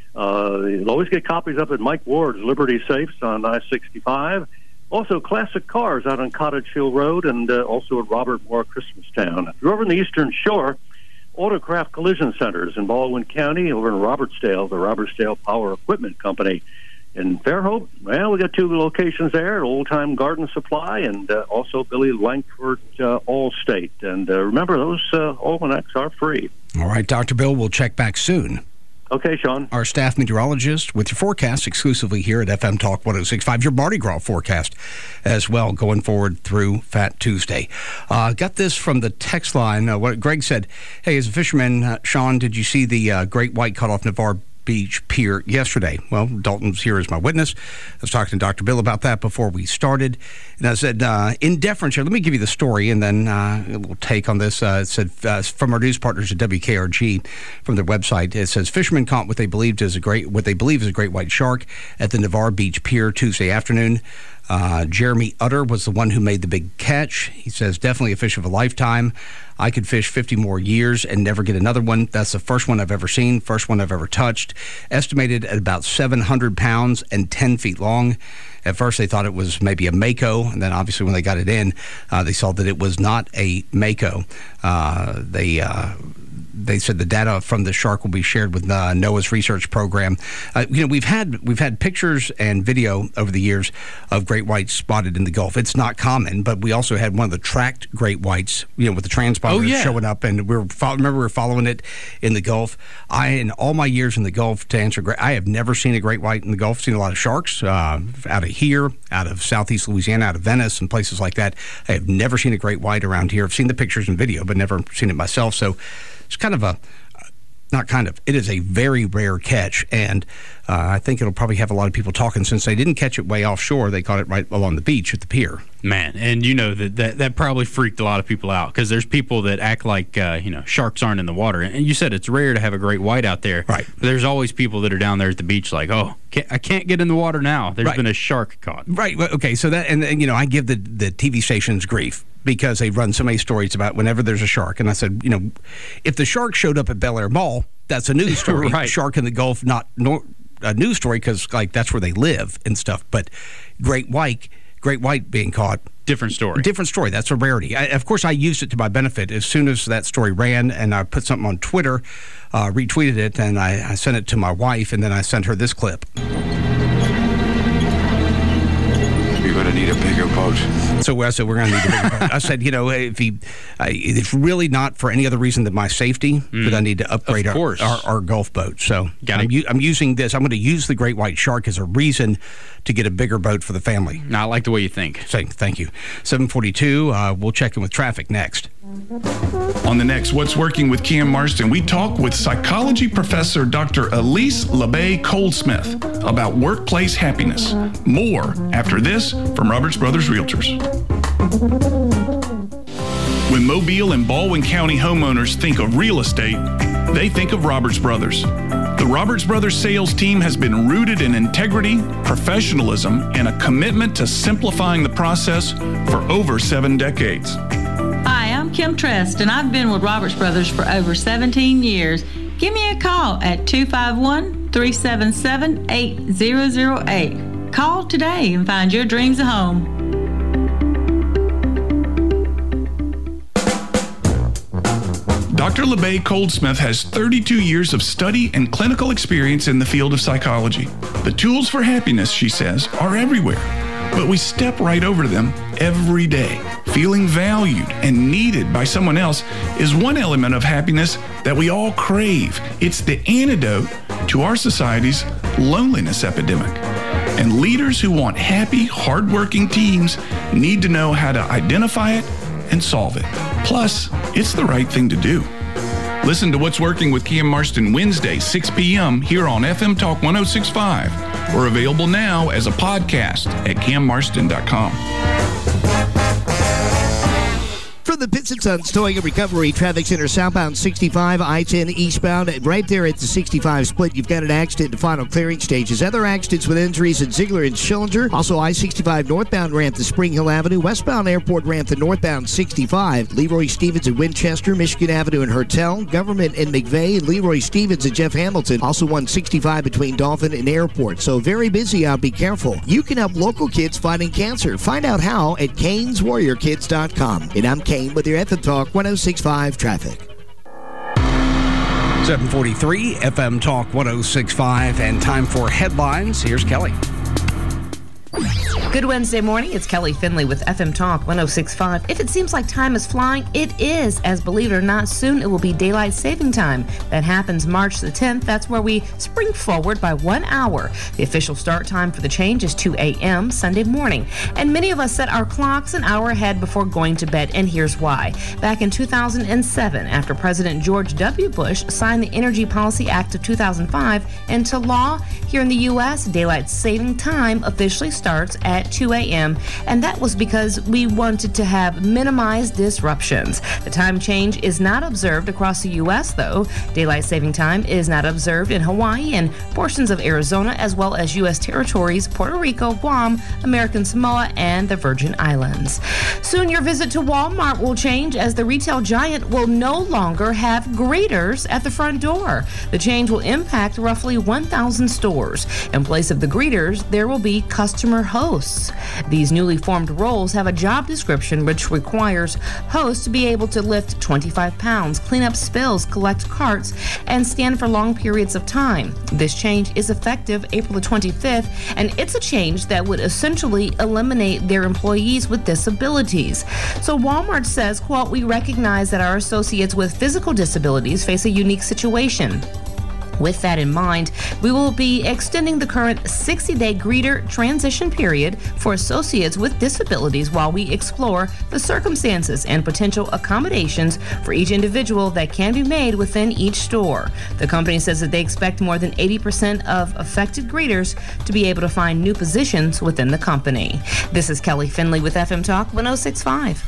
Uh, you'll always get copies up at Mike Ward's Liberty Safes on I sixty-five. Also, Classic Cars out on Cottage Hill Road, and uh, also at Robert Moore Christmastown. If you're over in the Eastern Shore, Autocraft Collision Centers in Baldwin County, over in Robertsdale, the Robertsdale Power Equipment Company. In Fairhope, well, we got two locations there at Old Time Garden Supply, and uh, also Billy Langford uh, Allstate. And uh, remember, those uh, almanacs are free. All right, Doctor Bill, we'll check back soon. Okay, Sean. Our staff meteorologist with your forecast exclusively here at F M Talk one oh six point five. Your Mardi Gras forecast as well going forward through Fat Tuesday. Uh, got this from the text line. Uh, what Greg said, hey, as a fisherman, uh, Sean, did you see the uh, great white caught off Navarre Beach Pier yesterday? Well, Dalton's here as my witness. I was talking to Doctor Bill about that before we started. And I said, uh, in deference here, let me give you the story and then uh, a little take on this. Uh, it said, uh, from our news partners at W K R G, from their website, it says, fishermen caught what they believed is a great, what they believe is a great white shark at the Navarre Beach Pier Tuesday afternoon. Uh, Jeremy Utter was the one who made the big catch. He says, definitely a fish of a lifetime. I could fish fifty more years and never get another one. That's the first one I've ever seen, first one I've ever touched. Estimated at about seven hundred pounds and ten feet long. At first, they thought it was maybe a mako, and then obviously when they got it in, uh, they saw that it was not a mako. Uh, they... Uh, they said the data from the shark will be shared with uh, NOAA's research program. Uh, you know, we've had we've had pictures and video over the years of great whites spotted in the Gulf. It's not common, but we also had one of the tracked great whites, you know, with the transponders oh, yeah. showing up, and we were fo- remember we were following it in the Gulf. I, in all my years in the Gulf, to answer, I have never seen a great white in the Gulf. Seen a lot of sharks uh, out of here, out of southeast Louisiana, out of Venice, and places like that. I have never seen a great white around here. I've seen the pictures and video, but never seen it myself. So it's kind of a, not kind of, it is a very rare catch, and uh, I think it'll probably have a lot of people talking. Since they didn't catch it way offshore, they caught it right along the beach at the pier. Man, and you know that that, that probably freaked a lot of people out, because there's people that act like uh, you know sharks aren't in the water, and you said it's rare to have a great white out there. Right. But there's always people that are down there at the beach like, oh, can't, I can't get in the water now. There's right. been a shark caught. Right. Okay. So that, and, and you know, I give the the T V stations grief, because they run so many stories about whenever there's a shark. And I said, you know, if the shark showed up at Bel Air Mall, that's a news story. Right. Shark in the Gulf, not nor, a news story, because like that's where they live and stuff. But great white, great white being caught, different story. Different story. That's a rarity. I, of course, I used it to my benefit. As soon as that story ran, and I put something on Twitter, uh, retweeted it, and I, I sent it to my wife, and then I sent her this clip. You're going to need a bigger boat. So I said, we're going to need a bigger boat. I said, you know, if he, uh, it's really not for any other reason than my safety mm. that I need to upgrade our, our, our Gulf boat. So I'm, u- I'm using this. I'm going to use the great white shark as a reason to get a bigger boat for the family. No, I like the way you think. So, thank you. seven forty-two, uh, we'll check in with traffic next. On the next What's Working with Cam Marston, we talk with psychology professor Doctor Elise LeBay-Coldsmith about workplace happiness. More after this from Roberts Brothers Realtors. When Mobile and Baldwin County homeowners think of real estate, they think of Roberts Brothers. The Roberts Brothers sales team has been rooted in integrity, professionalism, and a commitment to simplifying the process for over seven decades. Hi, I'm Kim Trest, and I've been with Roberts Brothers for over seventeen years. Give me a call at two five one, three seven seven, eight zero zero eight. Call today and find your dreams a home. Doctor LeBay-Coldsmith has thirty-two years of study and clinical experience in the field of psychology. The tools for happiness, she says, are everywhere, but we step right over them every day. Feeling valued and needed by someone else is one element of happiness that we all crave. It's the antidote to our society's loneliness epidemic. And leaders who want happy, hardworking teams need to know how to identify it and solve it. Plus, it's the right thing to do. Listen to What's Working with Cam Marston Wednesday, six p.m. here on F M Talk one oh six point five, or available now as a podcast at cam marston dot com. From the Pitts and Sons Towing and Recovery Traffic Center, southbound sixty-five, I ten eastbound, and right there at the sixty-five split, you've got an accident in final clearing stages. Other accidents with injuries at Ziegler and Schillinger. Also, I sixty-five northbound ramp to Spring Hill Avenue, westbound Airport ramp to northbound sixty-five, Leroy Stevens at Winchester, Michigan Avenue and Hertel, Government and McVeigh, and Leroy Stevens at Jeff Hamilton. Also, one sixty-five between Dolphin and Airport. So very busy out. Be careful. You can help local kids fighting cancer. Find out how at canes warrior kids dot com. And I'm Kane with your F M Talk one oh six point five traffic. seven forty-three, F M Talk one oh six point five, and time for headlines. Here's Kelly. Good Wednesday morning. It's Kelly Finley with F M Talk one oh six point five. If it seems like time is flying, it is, as believe it or not, soon it will be daylight saving time. That happens March the tenth. That's where we spring forward by one hour. The official start time for the change is two a.m. Sunday morning. And many of us set our clocks an hour ahead before going to bed, and here's why. Back in two thousand seven, after President George W. Bush signed the Energy Policy Act of two thousand five into law, here in the U S, daylight saving time officially starts at two a.m., and that was because we wanted to have minimized disruptions. The time change is not observed across the U S, though. Daylight saving time is not observed in Hawaii and portions of Arizona, as well as U S territories, Puerto Rico, Guam, American Samoa, and the Virgin Islands. Soon your visit to Walmart will change, as the retail giant will no longer have greeters at the front door. The change will impact roughly one thousand stores. In place of the greeters, there will be customer hosts. hosts. These newly formed roles have a job description which requires hosts to be able to lift twenty-five pounds, clean up spills, collect carts, and stand for long periods of time. This change is effective April the twenty-fifth, and it's a change that would essentially eliminate their employees with disabilities. So Walmart says, quote, "We recognize that our associates with physical disabilities face a unique situation. With that in mind, we will be extending the current sixty-day greeter transition period for associates with disabilities while we explore the circumstances and potential accommodations for each individual that can be made within each store." The company says that they expect more than eighty percent of affected greeters to be able to find new positions within the company. This is Kelly Finley with F M Talk one oh six point five.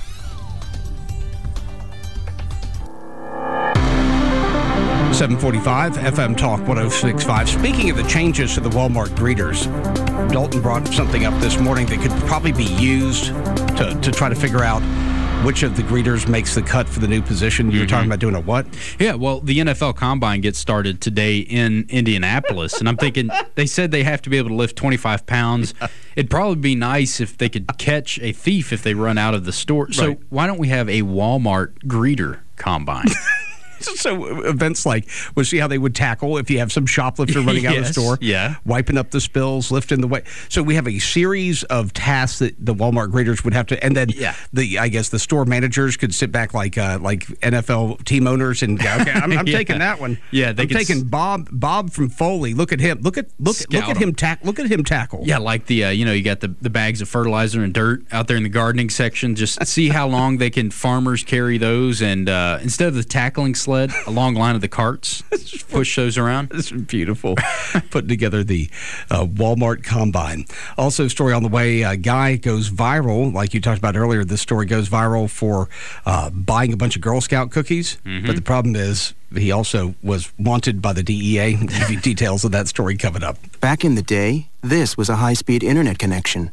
seven forty-five, F M Talk one oh six point five. Speaking of the changes to the Walmart greeters, Dalton brought something up this morning that could probably be used to, to try to figure out which of the greeters makes the cut for the new position. You were mm-hmm. talking about doing a what? Yeah, well, the N F L Combine gets started today in Indianapolis, and I'm thinking they said they have to be able to lift twenty-five pounds. Yeah. It'd probably be nice if they could catch a thief if they run out of the store. So right. Why don't we have a Walmart greeter combine? So events like, we'll see how they would tackle if you have some shoplifter running yes, out of the store, yeah. wiping up the spills, lifting the weight. So we have a series of tasks that the Walmart greeters would have to, and then yeah. the I guess the store managers could sit back like uh, like N F L team owners and go, okay, I'm, I'm yeah. taking that one. Yeah, they I'm taking s- Bob Bob from Foley. Look at him. Look at look look at him tack. Look at him tackle. Yeah, like the uh, you know you got the the bags of fertilizer and dirt out there in the gardening section. Just see how long they can farmers carry those, and uh, instead of the tackling sled, a long line of the carts, push those around. This is beautiful. Putting together the uh, Walmart Combine. Also, story on the way, a guy goes viral, like you talked about earlier. This story goes viral for uh, buying a bunch of Girl Scout cookies. Mm-hmm. But the problem is he also was wanted by the D E A. I'll give you details of that story coming up. Back in the day, this was a high-speed internet connection.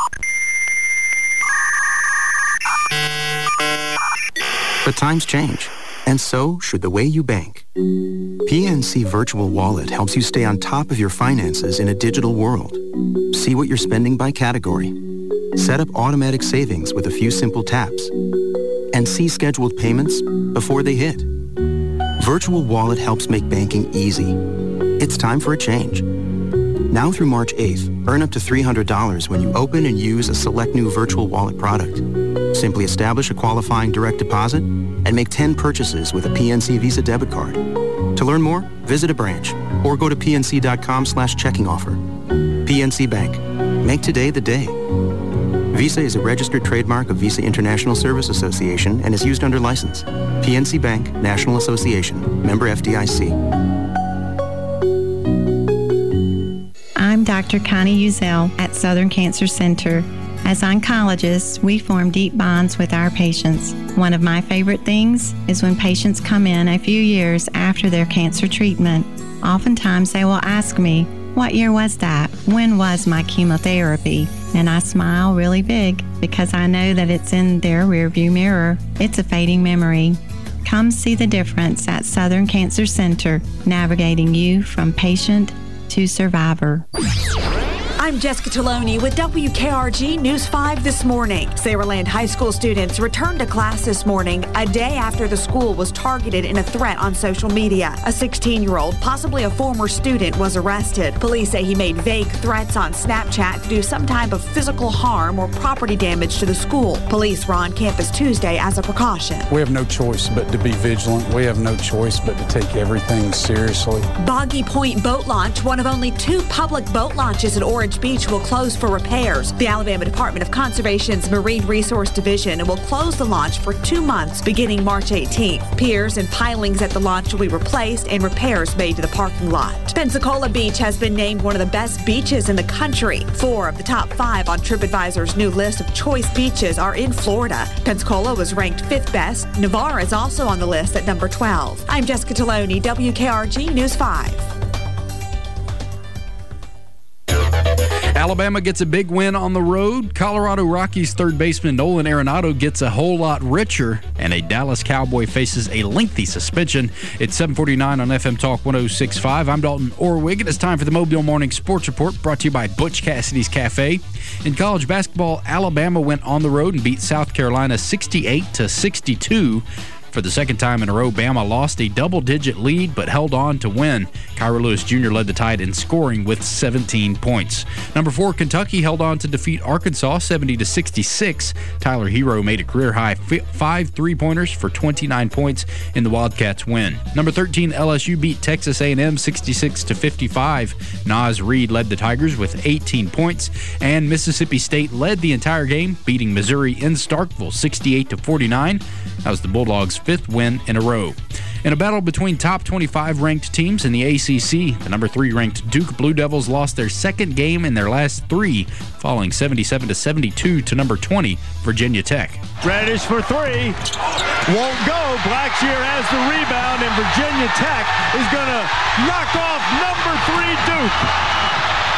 But times change. And so should the way you bank. P N C Virtual Wallet helps you stay on top of your finances in a digital world. See what you're spending by category. Set up automatic savings with a few simple taps. And see scheduled payments before they hit. Virtual Wallet helps make banking easy. It's time for a change. Now through March eighth, earn up to three hundred dollars when you open and use a select new Virtual Wallet product. Simply establish a qualifying direct deposit and make ten purchases with a P N C Visa debit card. To learn more, visit a branch or go to pnc.com slash checking offer. P N C Bank. Make today the day. Visa is a registered trademark of Visa International Service Association and is used under license. P N C Bank, National Association. Member F D I C. I'm Doctor Connie Uzel at Southern Cancer Center. As oncologists, we form deep bonds with our patients. One of my favorite things is when patients come in a few years after their cancer treatment. Oftentimes they will ask me, "What year was that? When was my chemotherapy?" And I smile really big because I know that it's in their rearview mirror. It's a fading memory. Come see the difference at Southern Cancer Center, navigating you from patient to survivor. I'm Jessica Taloni with W K R G News five this morning. Saraland High School students returned to class this morning, a day after the school was targeted in a threat on social media. A sixteen-year-old, possibly a former student, was arrested. Police say he made vague threats on Snapchat to do some type of physical harm or property damage to the school. Police were on campus Tuesday as a precaution. We have no choice but to be vigilant. We have no choice but to take everything seriously. Boggy Point Boat Launch, one of only two public boat launches at Orange Beach, will close for repairs. The Alabama Department of Conservation's Marine Resource Division will close the launch for two months beginning March eighteenth. Piers and pilings at the launch will be replaced and repairs made to the parking lot. Pensacola Beach has been named one of the best beaches in the country. Four of the top five on TripAdvisor's new list of choice beaches are in Florida. Pensacola was ranked fifth best. Navarre is also on the list at number twelve. I'm Jessica Taloni, W K R G News five. Alabama gets a big win on the road. Colorado Rockies third baseman Nolan Arenado gets a whole lot richer, and a Dallas Cowboy faces a lengthy suspension. It's seven forty-nine on F M Talk one oh six point five. I'm Dalton Orwig, and it's time for the Mobile Morning Sports Report, brought to you by Butch Cassidy's Cafe. In college basketball, Alabama went on the road and beat South Carolina sixty-eight to sixty-two. For the second time in a row, Bama lost a double-digit lead but held on to win. Kyra Lewis Junior led the Tide in scoring with seventeen points. Number four, Kentucky held on to defeat Arkansas seventy to sixty-six. Tyler Hero made a career-high five three-pointers for twenty-nine points in the Wildcats' win. Number thirteen, L S U beat Texas A and M sixty-six to fifty-five. Naz Reid led the Tigers with eighteen points, and Mississippi State led the entire game, beating Missouri in Starkville sixty-eight to forty-nine. That was the Bulldogs' fifth win in a row. In a battle between top twenty-five ranked teams in the A C C, the number three ranked Duke Blue Devils lost their second game in their last three, falling seventy-seven to seventy-two to number twenty, Virginia Tech. Reddish for three. Won't go. Blackshear has the rebound, and Virginia Tech is going to knock off number three Duke.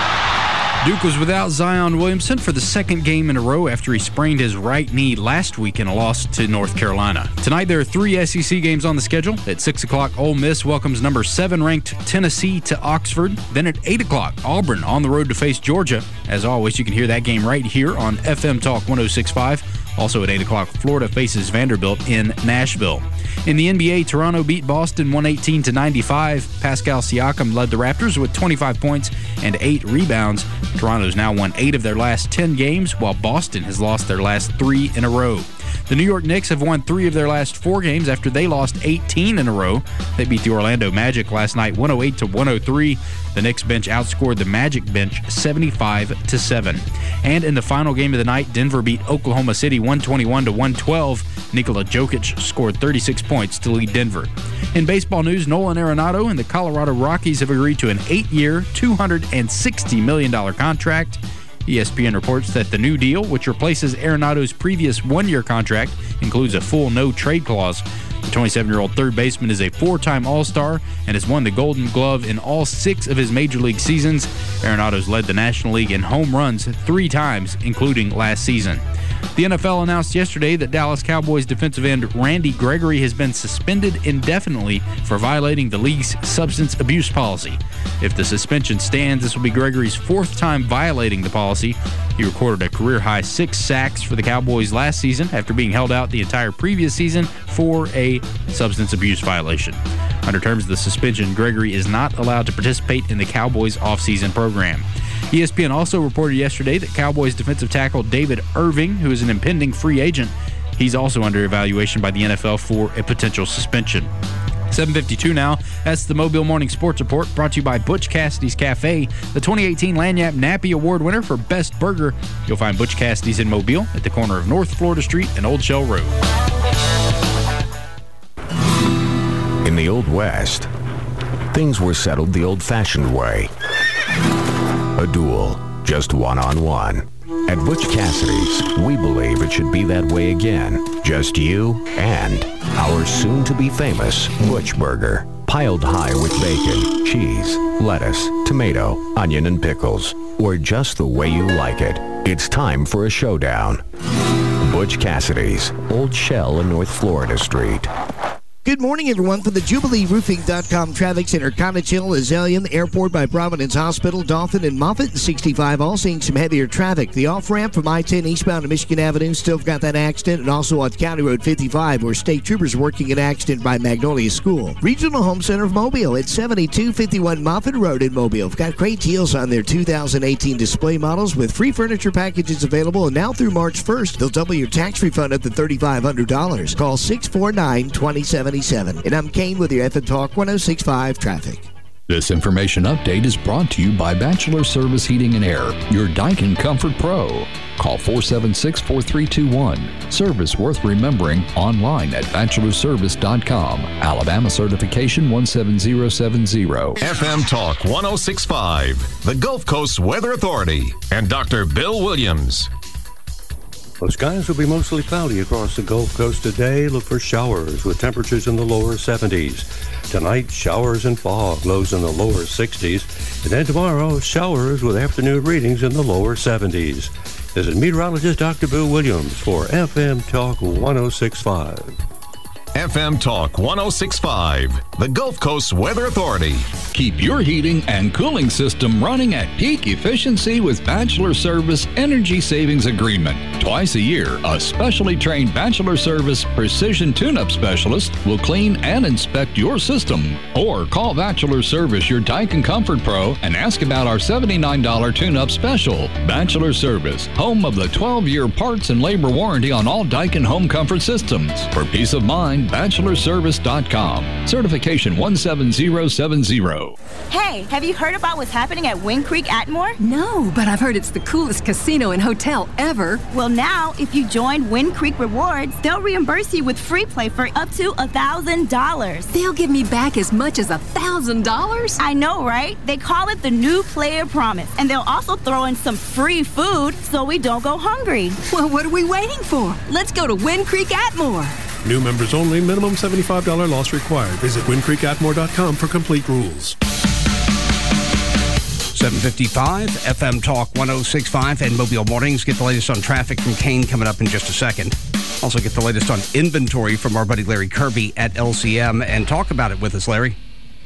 Duke was without Zion Williamson for the second game in a row after he sprained his right knee last week in a loss to North Carolina. Tonight, there are three S E C games on the schedule. At six o'clock, Ole Miss welcomes number seven ranked Tennessee to Oxford. Then at eight o'clock, Auburn on the road to face Georgia. As always, you can hear that game right here on F M Talk one oh six point five. Also at eight o'clock, Florida faces Vanderbilt in Nashville. In the N B A, Toronto beat Boston one eighteen to ninety-five. Pascal Siakam led the Raptors with twenty-five points and eight rebounds. Toronto's now won eight of their last ten games, while Boston has lost their last three in a row. The New York Knicks have won three of their last four games after they lost eighteen in a row. They beat the Orlando Magic last night one oh eight to one oh three. The Knicks bench outscored the Magic bench seventy-five to seven. And in the final game of the night, Denver beat Oklahoma City one twenty-one to one twelve. Nikola Jokic scored thirty-six points to lead Denver. In baseball news, Nolan Arenado and the Colorado Rockies have agreed to an eight-year, two hundred sixty million dollars contract. E S P N reports that the new deal, which replaces Arenado's previous one-year contract, includes a full no-trade clause. The twenty-seven-year-old third baseman is a four-time All-Star and has won the Golden Glove in all six of his major league seasons. Arenado's led the National League in home runs three times, including last season. The N F L announced yesterday that Dallas Cowboys defensive end Randy Gregory has been suspended indefinitely for violating the league's substance abuse policy. If the suspension stands, this will be Gregory's fourth time violating the policy. He recorded a career-high six sacks for the Cowboys last season after being held out the entire previous season for a substance abuse violation. Under terms of the suspension, Gregory is not allowed to participate in the Cowboys' offseason program. E S P N also reported yesterday that Cowboys defensive tackle David Irving, who is an impending free agent, he's also under evaluation by the N F L for a potential suspension. seven fifty-two now. That's the Mobile Morning Sports Report, brought to you by Butch Cassidy's Cafe, the twenty eighteen Lagniappe Nappy Award winner for Best Burger. You'll find Butch Cassidy's in Mobile at the corner of North Florida Street and Old Shell Road. In the Old West, things were settled the old-fashioned way. A duel, just one-on-one. At Butch Cassidy's, we believe it should be that way again. Just you and our soon-to-be famous Butch Burger. Piled high with bacon, cheese, lettuce, tomato, onion, and pickles. Or just the way you like it. It's time for a showdown. Butch Cassidy's, Old Shell and North Florida Street. Good morning, everyone. From the Jubilee Roofing dot com Traffic Center, Cottage Hill, Azalea, the airport by Providence Hospital, Dolphin, and Moffett and sixty-five, all seeing some heavier traffic. The off-ramp from I ten eastbound to Michigan Avenue still got that accident, and also on County Road fifty-five, where state troopers working an accident by Magnolia School. Regional Home Center of Mobile at seventy-two fifty-one Moffett Road in Mobile. Got great deals on their two thousand eighteen display models with free furniture packages available, and now through March first, they'll double your tax refund up to three thousand five hundred dollars. Call six four nine, two zero seven seven. And I'm Kane with your F M Talk one oh six point five traffic. This information update is brought to you by Bachelor Service Heating and Air, your Daikin Comfort Pro. Call four seven six, four three two one. Service worth remembering online at bachelor service dot com. Alabama certification one seven zero seven zero. F M Talk one oh six point five, the Gulf Coast Weather Authority, and Doctor Bill Williams. Well, skies will be mostly cloudy across the Gulf Coast today. Look for showers with temperatures in the lower seventies. Tonight, showers and fog, lows in the lower sixties. And then tomorrow, showers with afternoon readings in the lower seventies. This is meteorologist Doctor Bill Williams for F M Talk one oh six point five. F M Talk one oh six point five, the Gulf Coast Weather Authority. Keep your heating and cooling system running at peak efficiency with Bachelor Service Energy Savings Agreement. Twice a year, a specially trained Bachelor Service Precision Tune-Up Specialist will clean and inspect your system. Or call Bachelor Service, your Daikin Comfort Pro, and ask about our seventy-nine dollars tune-up special. Bachelor Service, home of the twelve-year parts and labor warranty on all Daikin home comfort systems. For peace of mind, bachelor service dot com. Certification one seven zero seven zero. Hey, have you heard about what's happening at Wind Creek Atmore? No, but I've heard it's the coolest casino and hotel ever. Well, now, if you join Wind Creek Rewards, they'll reimburse you with free play for up to one thousand dollars. They'll give me back as much as one thousand dollars? I know, right? They call it the New Player Promise, and they'll also throw in some free food so we don't go hungry. Well, what are we waiting for? Let's go to Wind Creek Atmore. New members only. Minimum seventy-five dollars loss required. Visit wind creek atmore dot com for complete rules. seven fifty-five, F M Talk one oh six point five and Mobile Mornings. Get the latest on traffic from Kane coming up in just a second. Also get the latest on inventory from our buddy Larry Kirby at L C M and talk about it with us, Larry.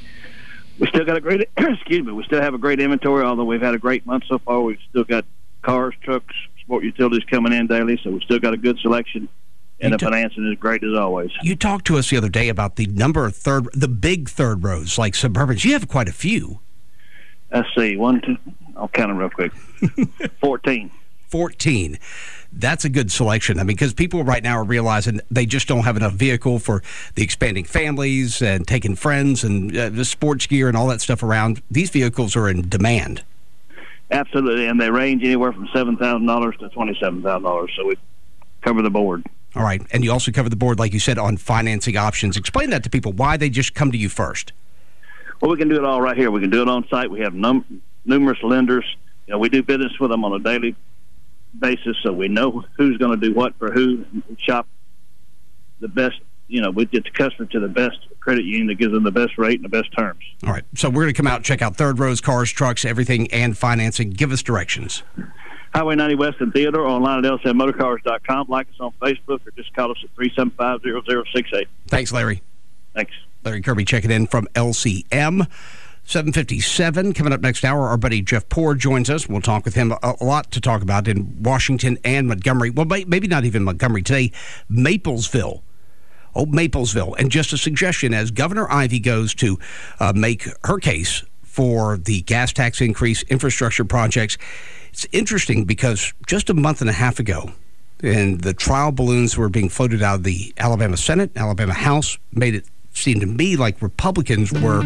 We still got a great, excuse me, we still have a great inventory, although we've had a great month so far. We've still got cars, trucks, sport utilities coming in daily, so we've still got a good selection. And the financing is great as always. You talked to us the other day about the number of third, the big third rows, like Suburbans. You have quite a few. Let's see, one, two, I'll count them real quick. fourteen. fourteen. That's a good selection. I mean, because people right now are realizing they just don't have enough vehicle for the expanding families and taking friends and uh, the sports gear and all that stuff around. These vehicles are in demand. Absolutely, and they range anywhere from seven thousand dollars to twenty-seven thousand dollars, so we cover the board. All right, and you also cover the board, like you said, on financing options. Explain that to people, why they just come to you first. Well, we can do it all right here. We can do it on site. We have num- numerous lenders. You know, we do business with them on a daily basis, so we know who's going to do what for who. We shop the best, you know, we get the customer to the best credit union that gives them the best rate and the best terms. All right, so we're going to come out and check out third rows, cars, trucks, everything, and financing. Give us directions. Highway ninety West in Theodore, online at L C M motorcars dot com. Like us on Facebook or just call us at three seven five, zero zero six eight. Thanks, Larry. Thanks. Larry Kirby checking in from L C M. seven fifty-seven. Coming up next hour, our buddy Jeff Poor joins us. We'll talk with him. A, a lot to talk about in Washington and Montgomery. Well, maybe not even Montgomery today. Maplesville. Oh, Maplesville. And just a suggestion, as Governor Ivey goes to uh, make her case for the gas tax increase, infrastructure projects, it's interesting because just a month and a half ago, and the trial balloons were being floated out of the Alabama Senate, Alabama House, made it seem to me like Republicans were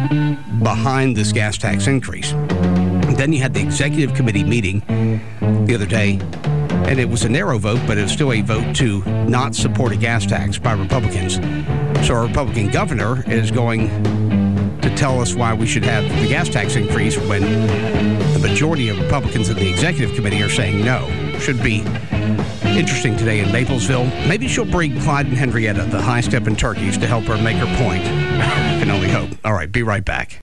behind this gas tax increase. And then you had the executive committee meeting the other day, and it was a narrow vote, but it was still a vote to not support a gas tax by Republicans. So our Republican governor is going to tell us why we should have the gas tax increase when the majority of Republicans in the executive committee are saying no. Should be interesting today in Maplesville. Maybe she'll bring Clyde and Henrietta, the high-stepping turkeys, to help her make her point. I can only hope. All right, be right back.